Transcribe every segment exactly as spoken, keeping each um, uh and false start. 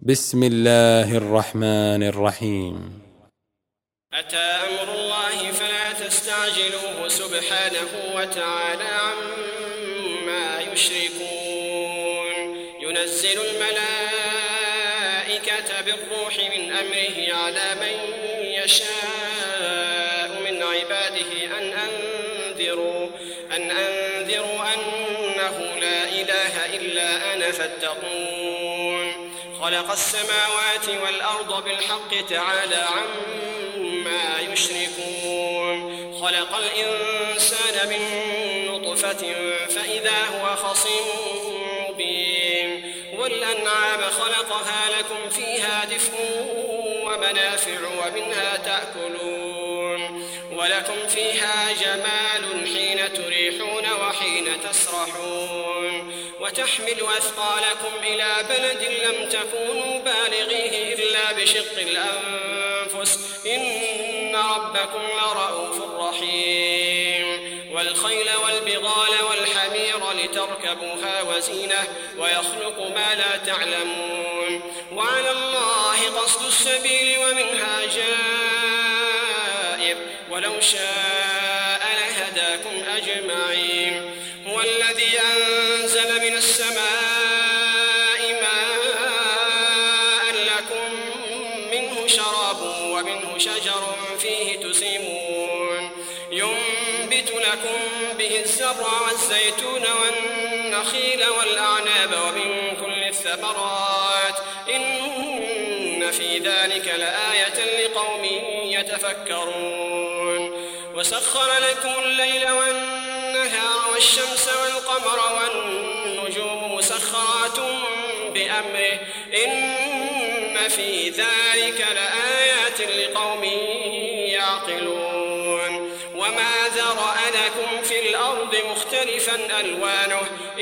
بسم الله الرحمن الرحيم. أتى أمر الله فلا تستعجلوه سبحانه وتعالى عما يشركون. ينزل الملائكة بالروح من أمره على من يشاء من عباده أن أنذروا أن أنذروا أنه لا إله إلا أنا فاتقون. خلق السماوات والأرض بالحق تعالى عما يشركون. خلق الإنسان من نطفة فإذا هو خصيم مبين. والأنعام خلقها لكم فيها دفء ومنافع ومنها تأكلون ولكم فيها جمال حين تريحون وحين تسرحون. وتحمل أثقالكم إلى بلد لم تكونوا بالغيه إلا بشق الأنفس إن ربكم لرؤوف رحيم. والخيل والبغال والحمير لتركبوها وزينة ويخلق ما لا تعلمون. وعلى الله قصد السبيل ومنها جائر ولو شاء لهداكم أجمعين. هو الذي أنزل من السماء ماء لكم منه شراب ومنه شجر فيه تسيمون. ينبت لكم به الزرع والزيتون والنخيل والأعناب ومن كل الثمرات إن في ذلك لآية لقوم يتفكرون. وسخر لكم الليل والنهار والشمس والقمر والنجوم مسخرات بأمره إن في ذلك لآيات لقوم يعقلون. وما ذرأ لكم في الأرض مختلفا ألوانه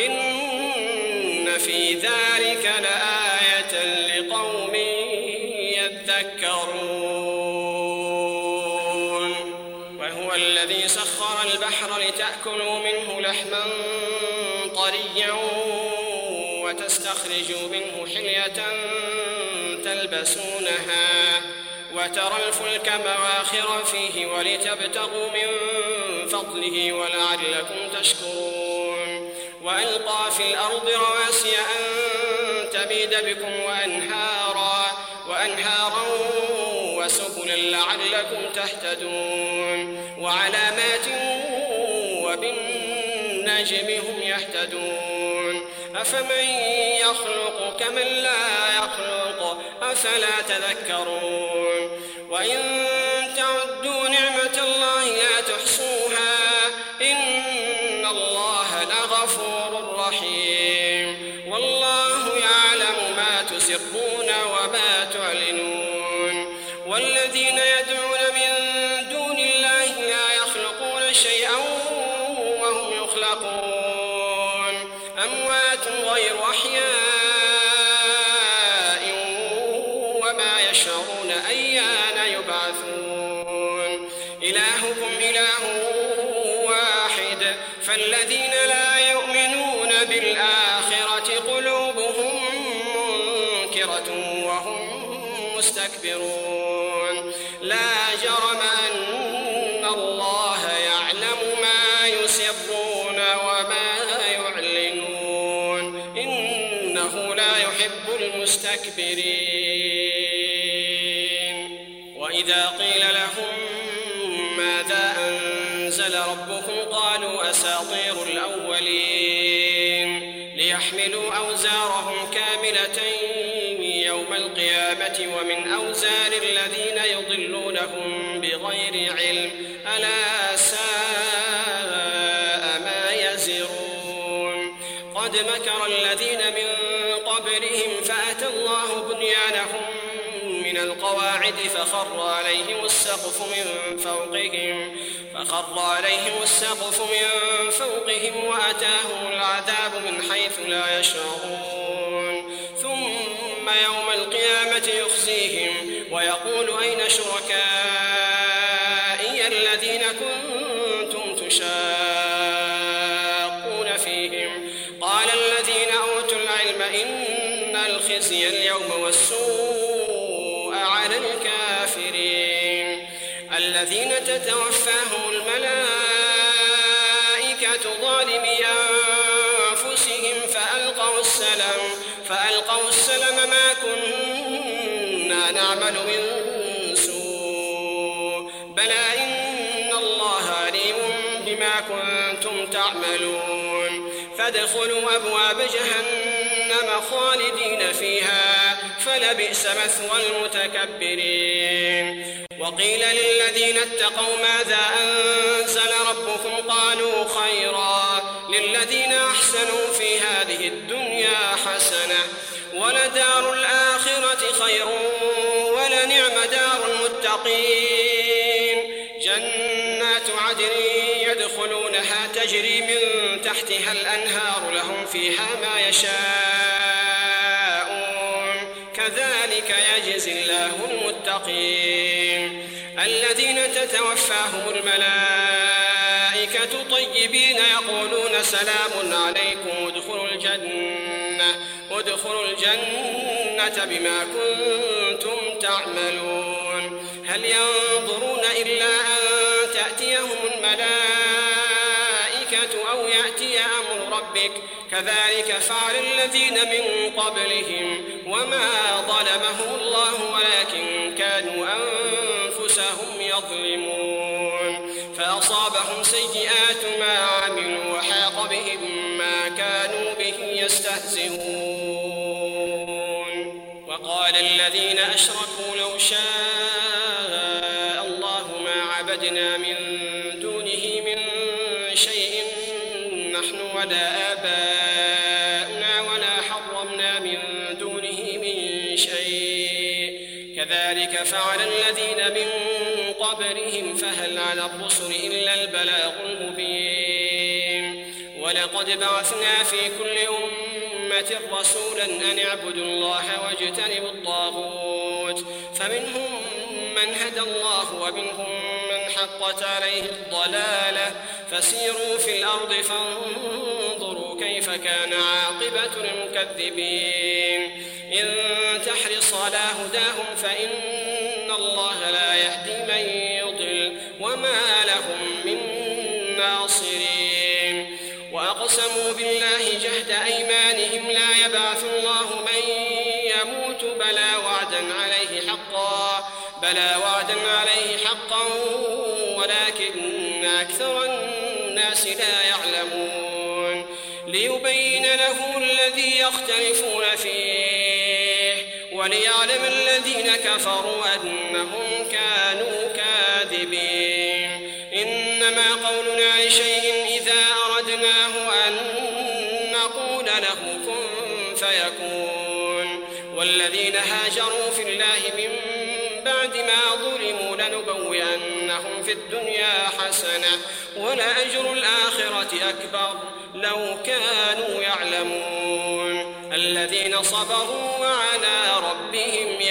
إن في ذلك لآية لقوم يذكرون. وهو الذي سخر البحر لتأكلوا منه لحما طريا وتستخرجوا منه حلية تلبسونها وترى الفلك مواخر فيه ولتبتغوا من فضله ولعلكم تشكرون. وألقى في الأرض رواسي أن تميد بكم وأنهارا وأنهارا وسبلا لعلكم تهتدون. وعلامات وبالنجم هم يهتدون. أفمن يخلق كمن لا يخلق أفلا تذكرون. وإن تعدوا نعمة الله لا تحصوها إن الله لغفور رحيم. والله يعلم ما تسرون وما تعلنون. والذين يدعون من دون الله لا يخلقون شيئا وهم يخلقون أموات غير أحياء وما يشعرون أيان يبعثون. إلهكم إله واحد فالذين لا يؤمنون بالآخرة قلوبهم منكرة وهم مستكبرون. لا جرم أن الله يعلم ما يسرون وما يعلنون إنه لا يحب المستكبرين. وإذا قيل لهم ماذا أنزل ربكم قالوا أساطير الأولين ليحملوا أوزارهم كاملة يوم القيامة ومن أوزار الذين يضلونهم بغير علم ألا ساء ما يزرون. قد مكر الذين من قبلهم فأتى الله بنيانهم من القواعد فخر عليهم السقف من فوقهم فخر عليهم السقف من فوقهم وأتاهم العذاب من حيث لا يشعرون. ثم يوم القيامة يخزيهم ويقول أين شركائي الذين كنتم تشاقون فيهم قال الذين أوتوا العلم إن الخزي اليوم والسوء السوء على الكافرين الذين تتوفاهم الملائكة ظالمي أنفسهم فألقوا السلم فألقوا السلم ما كنا نعمل من سوء بلى إن الله عليم بما كنتم تعملون فادخلوا أبواب جهنم خالدين فيها فلبئس مثوى المتكبرين وقيل للذين اتقوا ماذا أنزل ربكم قالوا خيرا للذين أحسنوا في هذه الدنيا حسنة ولدار الآخرة خير ولنعم دار المتقين جنات عدن يدخلونها تجري من تحتها الأنهار لهم فيها ما يشاءون كذلك يجزي الله المتقين الذين تتوفاهم الملائكة طيبين يقولون سلام عليكم ادخلوا الجنة ادخلوا الجنة بما كنتم تعملون هل ينظرون إلا أن تأتيهم الملائكة أو يأتي أمر ربك كذلك فعل الذين من قبلهم وما ظلمهم الله ولكن كانوا أنفسهم يظلمون فأصابهم سيئات ما عملوا وحاق بهم ما كانوا به يستهزئون وقال الذين أشركوا لو شاء الله ما عبدنا من دونه من شيء نحن ولا آباؤنا ولا حرمنا من دونه من شيء كذلك فعل الذين من قبلهم فهل على الرسل إلا البلاغ المبين ولقد بعثنا في كل أمة رسولا أن اعبدوا الله واجتنبوا الطاغوت فمنهم من هدى الله ومنهم من حقت عليه الضلالة فسيروا في الأرض فانظروا كيف كان عاقبة المكذبين إن تحرص على هداهم فإن الله لا يهدي من يضل وما لهم من ناصرين وأقسموا بالله جهد أيمانهم لا يبعث الله من يموت بلى وعدا عليه حقا بلى وعدا عليه حقا ولكن أكثر الناس لا يعلمون ليبين له الذي يختلفون فيه وليعلم الذين كفروا أنهم كانوا كاذبين إنما قولنا لشيء إذا أردناه أن نقول له كن فيكون والذين هاجروا في الله من بعد ما ظلموا لنبوئنهم في الدنيا حسنة ولأجر الآخرة أكبر لو كانوا يعلمون الذين صبروا وعلى ربهم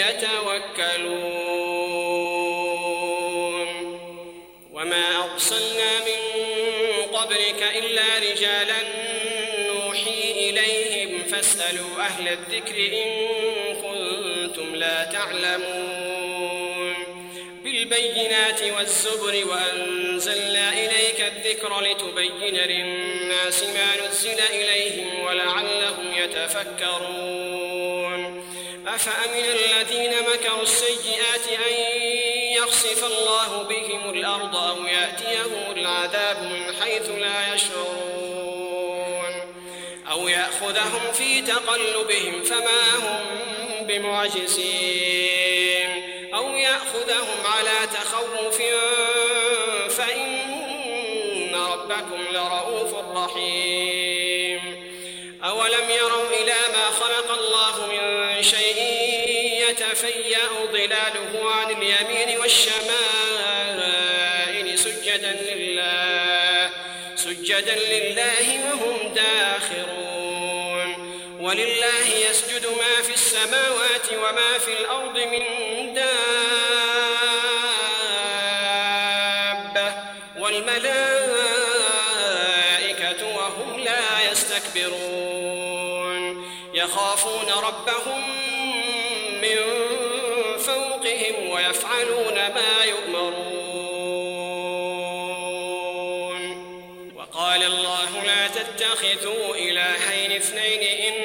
يتوكلون وما أرسلنا من قبلك إلا رجالا نوحي إليهم فاسألوا أهل الذكر إن كنتم لا تعلمون بالبينات والزبر وأنزلنا إليك الذكر لتبين للناس ما نزل إليهم ولعلهم يتفكرون أفأمن الذين مكروا السيئات أن يخسف الله بهم الأرض أو يأتيهم العذاب من حيث لا يشعرون أو يأخذهم في تقلبهم فما هم بمعجزين أو يأخذهم على تخوف فإن ربكم لرؤوف رحيم أولم يروا إلى ما خلق الله من شيء يتفيأ ظلاله عن اليمين والشمائل سجدا لله سجدا لله وهم داخرون ولله يسجد ما في السماوات وما في الأرض من دابة والملائكة وهم لا يستكبرون يخافون ربهم من فوقهم ويفعلون ما يؤمرون. وقال الله لا تتخذوا إلهين اثنين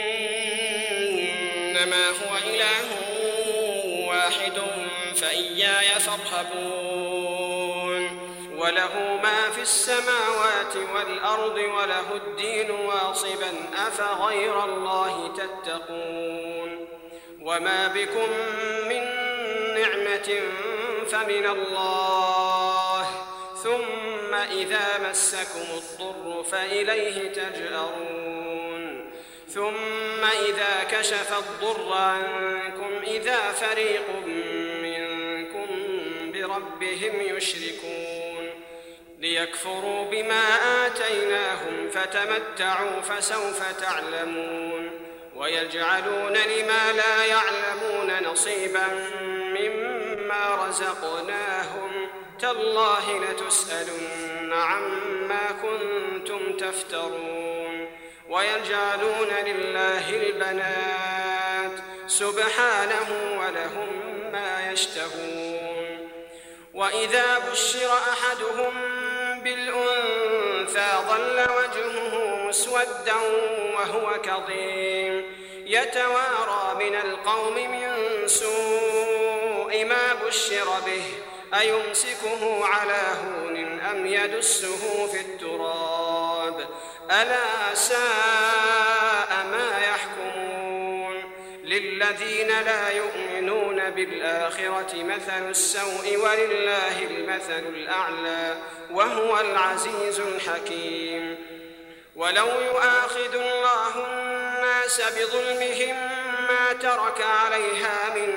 إنما هو إله واحد فإياي فارهبون. وله ما في السماوات والأرض وله الدين واصبا أفغير الله تتقون. وما بكم من نعمة فمن الله ثم إذا مسكم الضر فإليه تجأرون. ثم إذا كشف الضر عنكم إذا فريق منكم بربهم يشركون. ليكفروا بما آتيناهم فتمتعوا فسوف تعلمون. ويجعلون لما لا يعلمون نصيبا مما رزقناهم تالله لتسألن عما كنتم تفترون. ويجعلون لله البنات سبحانه ولهم ما يشتهون. وإذا بشر أحدهم بالأنثى ظل وجهه مسودا وهو كظيم يتوارى من القوم من سوء ما بشر به أيمسكه على هون أم يدسه في التراب ألا ساء ما يحكمون. للذين لا يؤمنون بالآخرة مثل السوء ولله المثل الأعلى وهو العزيز الحكيم. ولو يؤاخذ الله الناس بظلمهم ما ترك عليها من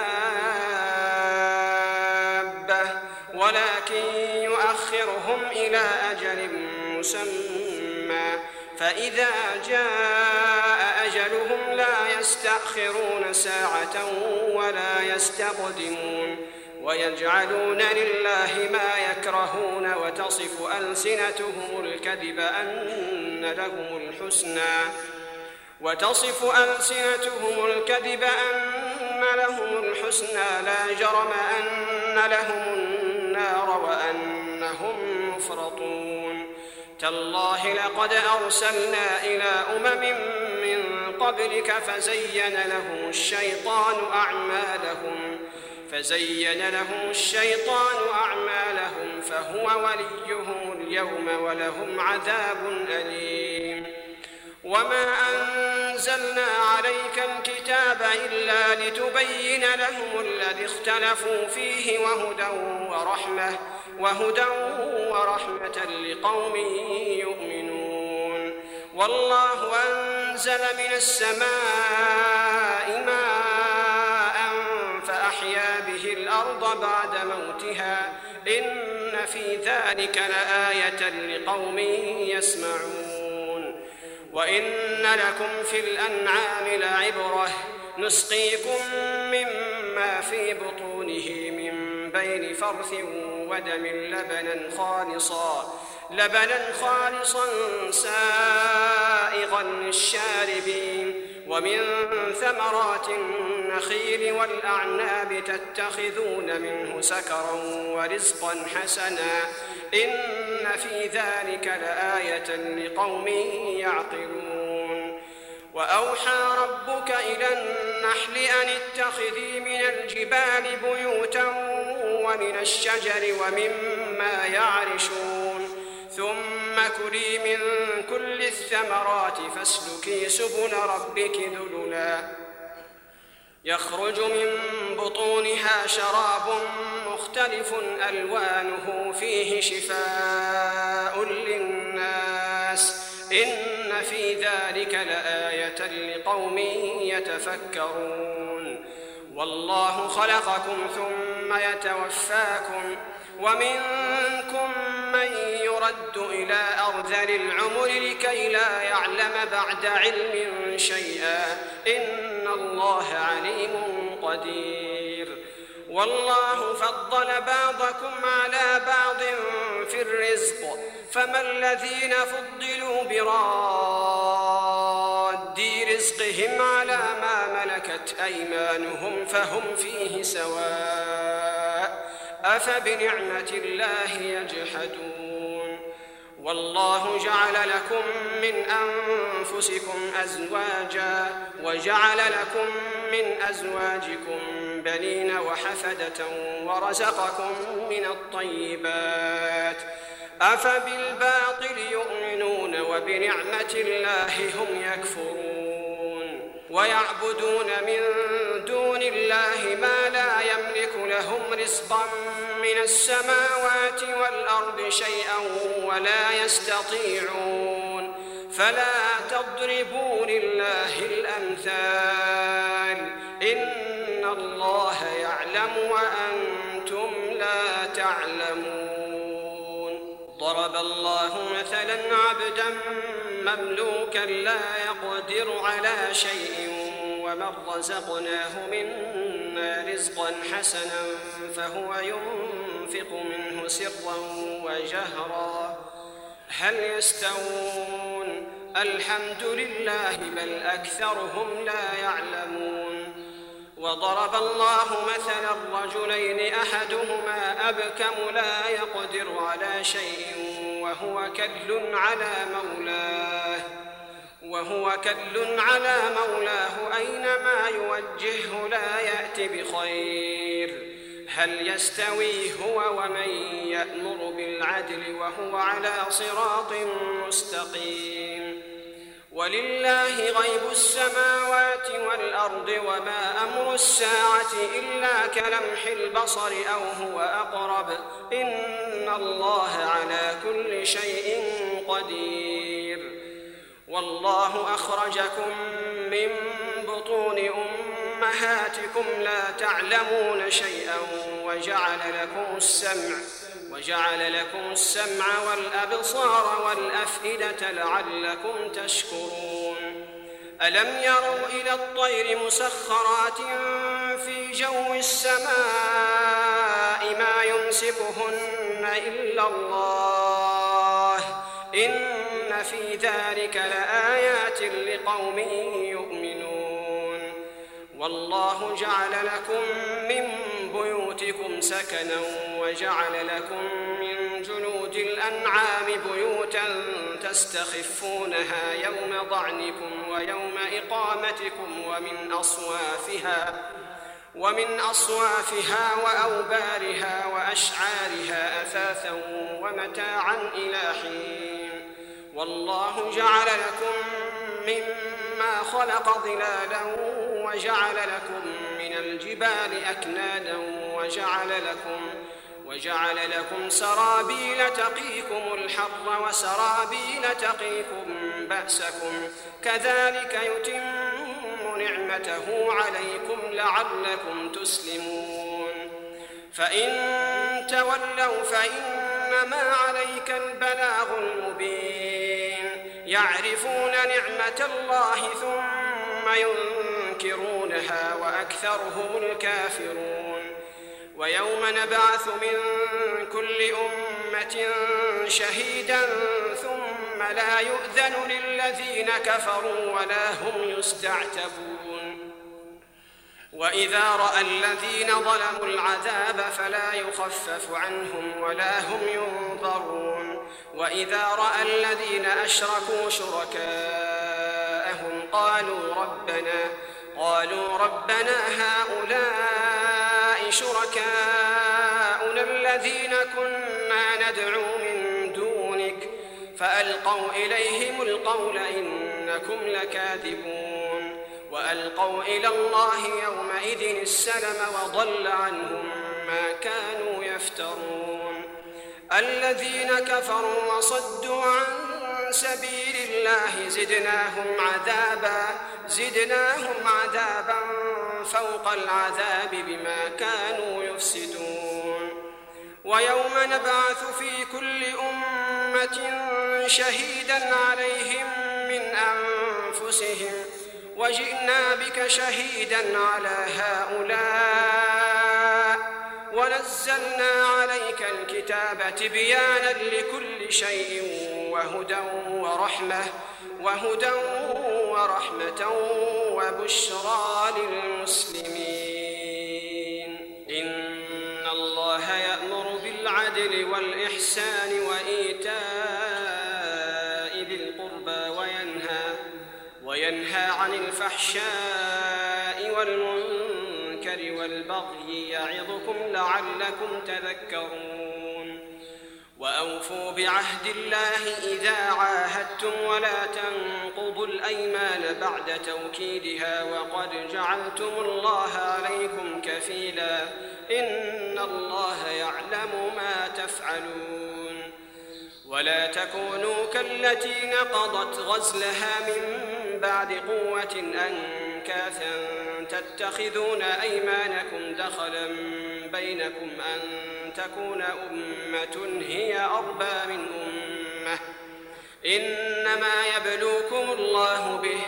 دابة ولكن يؤخرهم إلى أجل مسمى فإذا جاء أجلهم لا يستأخرون ساعة ولا يستقدمون. ويجعلون لله ما يكرهون وتصف ألسنتهم الكذب أن لهم الحسنى وتصف ألسنتهم الكذب أن لهم الحسنى لا جرم أن لهم النار وأنهم مفرطون. تالله لقد أرسلنا إلى أمم من قبلك فزين لهم الشيطان أعمالهم فزين لهم الشيطان أعمالهم فهو وليهم اليوم ولهم عذاب أليم. وما أنزلنا عليك الكتاب إلا لتبين لهم الذي اختلفوا فيه وهدى ورحمة وهدى ورحمة لقوم يؤمنون. والله أنزل من السماء ماء فأحيا به الأرض بعد موتها إن في ذلك لآية لقوم يسمعون. وإن لكم في الأنعام لعبرة نسقيكم مما في بطونه من بين فرث ودم لبنا خالصا لبنا خالصا سائغا للشاربين. ومن ثمرات النخيل والأعناب تتخذون منه سكرا ورزقا حسنا إن في ذلك لآية لقوم يعقلون. وأوحى ربك إلى النحل أن اتخذي من الجبال بيوتا ومن الشجر ومما يعرشون ثم كلي من كل الثمرات فاسلكي سبل ربك ذللا يخرج من بطونها شراب مختلف ألوانه فيه شفاء للناس إن في ذلك لآية لقوم يتفكرون. والله خلقكم ثم يتوفاكم ومنكم من يرد إلى أرذل العمر لكي لا يعلم بعد علم شيئا إن الله عليم قدير. والله فضل بعضكم على بعض في الرزق فما الذين فضلوا براد رزقهم على ما ملكت ملكت أيمانهم فهم فيه سواء أفبنعمة الله يجحدون والله جعل لكم من أنفسكم أزواجا وجعل لكم من أزواجكم بنين وحفدة ورزقكم من الطيبات أفبالباطل يؤمنون وبنعمة الله هم يكفرون ويعبدون من دون الله ما لا يملك لهم رزقا من السماوات والأرض شيئا ولا يستطيعون فلا تضربوا لله الأمثال إن الله يعلم وأنتم لا تعلمون ضرب الله مثلا عبدا مملوكا لا يقدر على شيء ومن رزقناه منا رزقا حسنا فهو ينفق منه سرا وجهرا هل يستوون الحمد لله بل أكثرهم لا يعلمون وضرب الله مثلا رجلين أحدهما أبكم لا يقدر على شيء وهو كل على مولاه وهو كل على مولاه أينما يوجهه لا يأتي بخير هل يستوي هو ومن يأمر بالعدل وهو على صراط مستقيم ولله غيب السماوات والأرض وما أمر الساعة إلا كلمح البصر أو هو أقرب إن الله على كل شيء قدير والله أخرجكم من بطون أمهاتكم لا تعلمون شيئا وجعل لكم السمع وجعل لكم السمع والأبصار والأفئدة لعلكم تشكرون ألم يروا إلى الطير مسخرات في جو السماء ما يمسكهن إلا الله إن في ذلك لآيات لقوم يؤمنون والله جعل لكم من بيوتكم سكنا وجعل لكم من جلود الأنعام بيوتا تستخفونها يوم ضعنكم ويوم إقامتكم ومن أصوافها ومن أصوافها وأوبارها وأشعارها أثاثا ومتاعا إلى حين والله جعل لكم مما خلق ظلالا وجعل لكم من الجبال أكنادا وجعل لكم وجعل لكم سرابيل تقيكم الحر وسرابيل تقيكم بأسكم كذلك يتم نعمته عليكم لعلكم تسلمون فإن تولوا فإنما عليك البلاغ المبين يعرفون نعمة الله ثم ينكرونها وأكثرهم الكافرون ويوم نبعث من كل أمة شهيدا ثم لا يؤذن للذين كفروا ولا هم يستعتبون وإذا رأى الذين ظلموا العذاب فلا يخفف عنهم ولا هم ينظرون وإذا رأى الذين أشركوا شركاءهم قالوا ربنا قالوا ربنا هؤلاء شركاؤنا الذين كنا ندعو من دونك فألقوا إليهم القول إنكم لكاذبون وألقوا إلى الله يومئذ السلم وضل عنهم ما كانوا يفترون الذين كفروا وصدوا عن سبيل الله زدناهم عذابا زدناهم عذابا فوق العذاب بما كانوا يفسدون ويوم نبعث في كل أمة شهيدا عليهم من أنفسهم وجئنا بك شهيدا على هؤلاء ونزلنا عليك الكتاب تبيانا لكل شيء وهدى ورحمة وهدى ورحمة وبشرى للمسلمين. إن الله يأمر بالعدل والإحسان وإيتاء ذي القربى وينهى, وينهى عن الفحشاء والمنكر والبغي يعظكم لعلكم تذكرون. وأوفوا بعهد الله إذا عاهدتم ولا تنقضوا الأيمان بعد توكيدها وقد جعلتم الله عليكم كفيلا إن الله يعلم ما تفعلون. ولا تكونوا كالتي نقضت غزلها من بعد قوة أنكاثا تتخذون أيمانكم دخلا بينكم أن تكون أمة هي أربى من أمة إنما يبلوكم الله به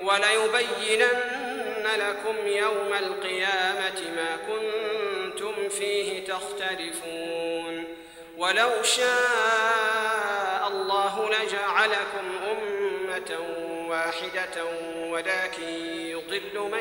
وليبينن لكم يوم القيامة ما كنتم فيه تختلفون. ولو شاء الله لجعلكم أمة واحدة ولكن يضل من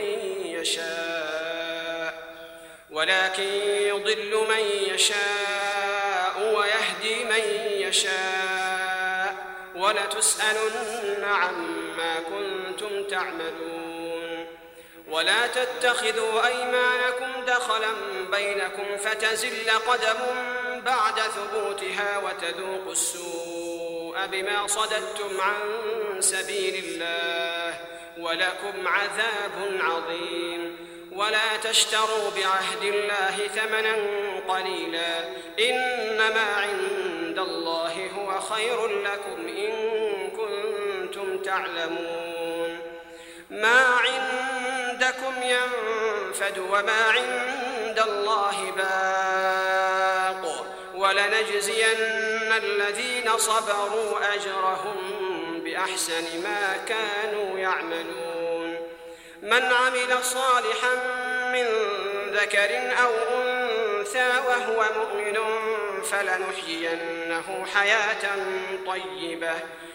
يشاء ولكن يضل من يشاء ويهدي من يشاء ولتسألن عما كنتم تعملون. ولا تتخذوا أيمانكم دخلا بينكم فتزل قدم بعد ثبوتها وتذوقوا السوء بما صددتم عن سبيل الله ولكم عذاب عظيم. ولا تشتروا بعهد الله ثمنا قليلا إنما عند الله هو خير لكم إن كنتم تعلمون. ما عندكم ينفد وما عند الله باق ولنجزين الذين صبروا أجرهم بأحسن ما كانوا يعملون. من عمل صالحا من ذكر أو أنثى وهو مؤمن فلنحيينه حياة طيبة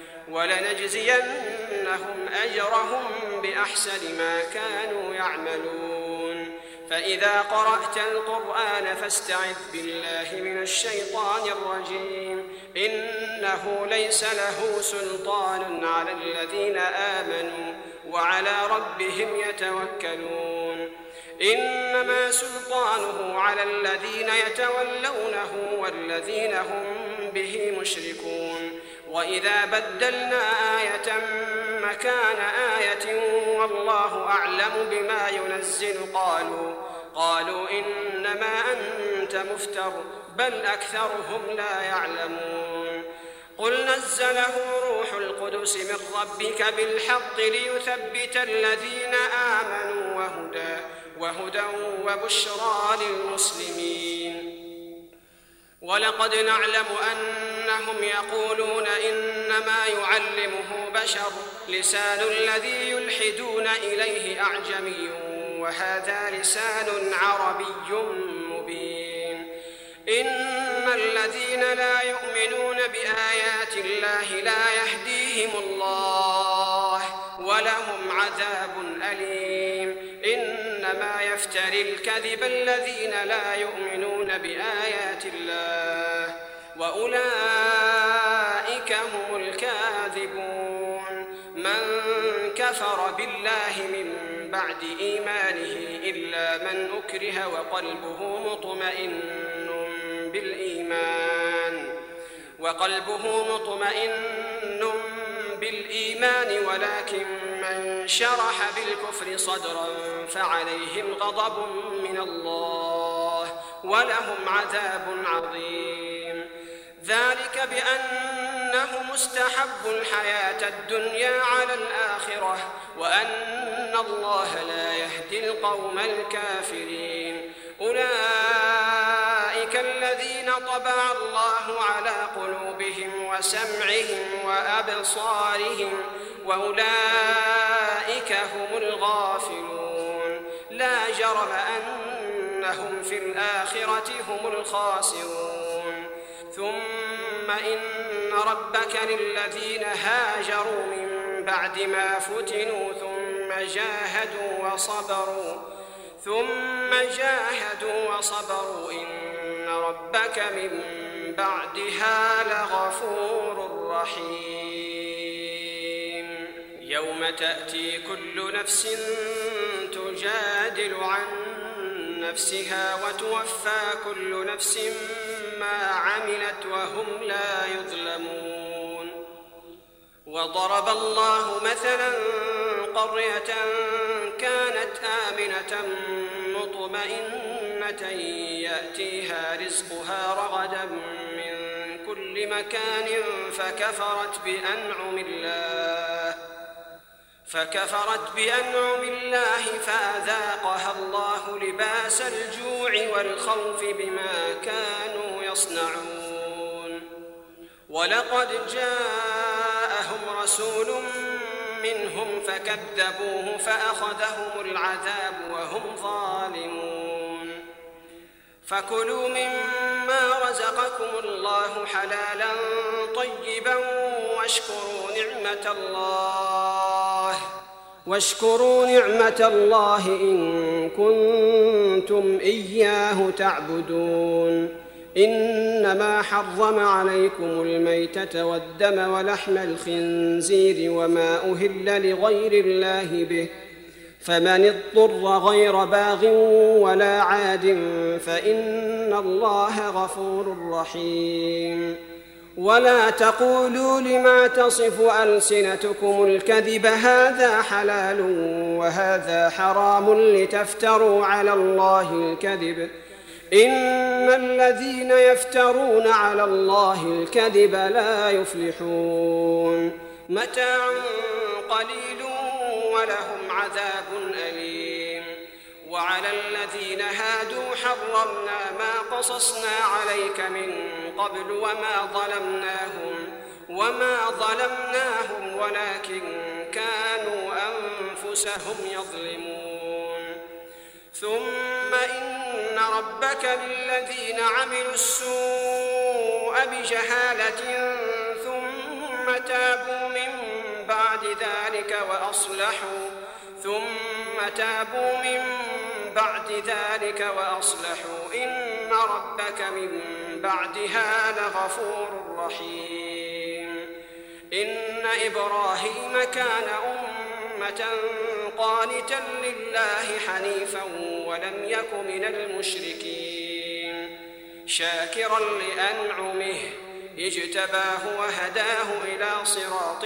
ولنجزينهم أجرهم بأحسن ما كانوا يعملون. فإذا قرأت القرآن فاستعذ بالله من الشيطان الرجيم إنه ليس له سلطان على الذين آمنوا وعلى ربهم يتوكلون. إنما سلطانه على الذين يتولونه والذين هم به مشركون. وإذا بدلنا آية مكان آية والله أعلم بما ينزل قالوا قالوا إنما أنت مفتر بل أكثرهم لا يعلمون. قل نزله روح القدس من ربك بالحق ليثبت الذين آمنوا وهدى, وهدى وبشرى للمسلمين. ولقد نعلم أنهم يقولون إنما يعلمه بشر لسان الذي يلحدون إليه أعجمي وهذا لسان عربي مبين. إن الذين لا يؤمنون بآيات الله لا يهديهم الله ولهم عذاب أليم. إنما يفتري الكذب الذين لا يؤمنون بآيات الله وأولئك هم الكاذبون. من كفر بالله من بعد إيمانه إلا من أكره وقلبه مطمئن بالإيمان وقلبه مطمئن بالإيمان ولكن من شرح بالكفر صدرا فعليهم غضب من الله ولهم عذاب عظيم. ذلك بأنه مستحب الحياة الدنيا على الآخرة وأن الله لا يهدي القوم الكافرين. أولئك الذين طبع الله على قلوبهم وسمعهم وأبصارهم وأولئك هم الغافلون. لا جرم أنهم في الآخرة هم الخاسرون. ثم إن ربك للذين هاجروا من بعد ما فتنوا ثم جاهدوا وصبروا ثم جاهدوا وصبروا إن ربك من بعدها لغفور رحيم يوم تأتي كل نفس تجادل عن نفسها وتوفى كل نفس ما عملت وهم لا يظلمون وضرب الله مثلا قرية كانت آمنة مطمئنة يأتيها رزقها رغدا من كل مكان فكفرت بأنعم الله فكفرت بأنعم الله فأذاقها الله لباس الجوع والخوف بما كانوا يصنعون ولقد جاءهم رسول منهم فكذبوه فأخذهم العذاب وهم ظالمون فكلوا مما رزقكم الله حلالا طيبا واشكروا نعمة الله واشكروا نعمة الله إن كنتم إياه تعبدون إنما حرم عليكم الميتة والدم ولحم الخنزير وما أهل لغير الله به فمن اضطر غير باغ ولا عاد فإن الله غفور رحيم ولا تقولوا لما تصف ألسنتكم الكذب هذا حلال وهذا حرام لتفتروا على الله الكذب إن الذين يفترون على الله الكذب لا يفلحون متاع قليل ولهم عذاب أليم وعلى الذين هادوا حرمنا ما قصصنا عليك من قبل وما ظلمناهم وما ظلمناهم ولكن كانوا أنفسهم يظلمون ثم إن ربك للذين عملوا السوء بجهالة ثم تابوا من بعد ذلك وأصلحوا ثم تابوا من بعد ذلك وأصلحوا إن ربك من بعدها لغفور رحيم إن إبراهيم كان أمة قانتا لله حنيفا ولم يك من المشركين شاكرا لأنعمه اجتباه وهداه إلى صراط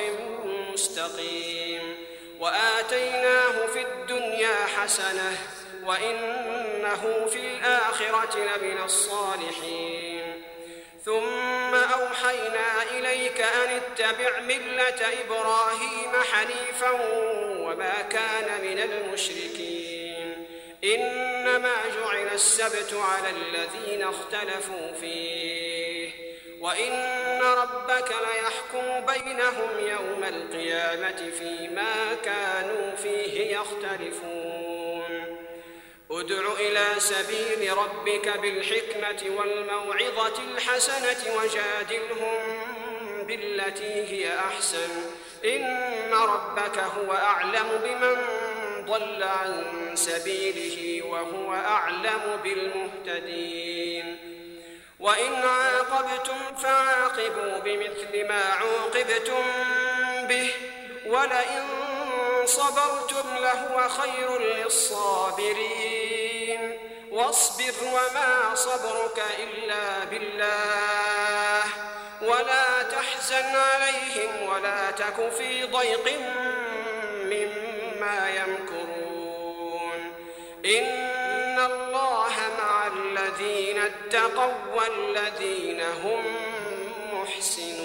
مستقيم وآتيناه في الدنيا حسنة وإنه في الآخرة لمن الصالحين ثم أوحينا إليك أن اتبع ملة إبراهيم حنيفا وما كان من المشركين إنما جعل السبت على الذين اختلفوا فيه وإن ربك ليحكم بينهم يوم القيامة فيما كانوا فيه يختلفون ادع إلى سبيل ربك بالحكمة والموعظة الحسنة وجادلهم بالتي هي أحسن إن ربك هو أعلم بمن ضل عن سبيله وهو أعلم بالمهتدين وإن عاقبتم فعاقبوا بمثل ما عوقبتم به ولئن صبرتم لهو خير للصابرين واصبر وما صبرك إلا بالله ولا تحزن عليهم ولا تك في ضيق مما يمكرون إن الله مع الذين اتقوا والذين هم محسنون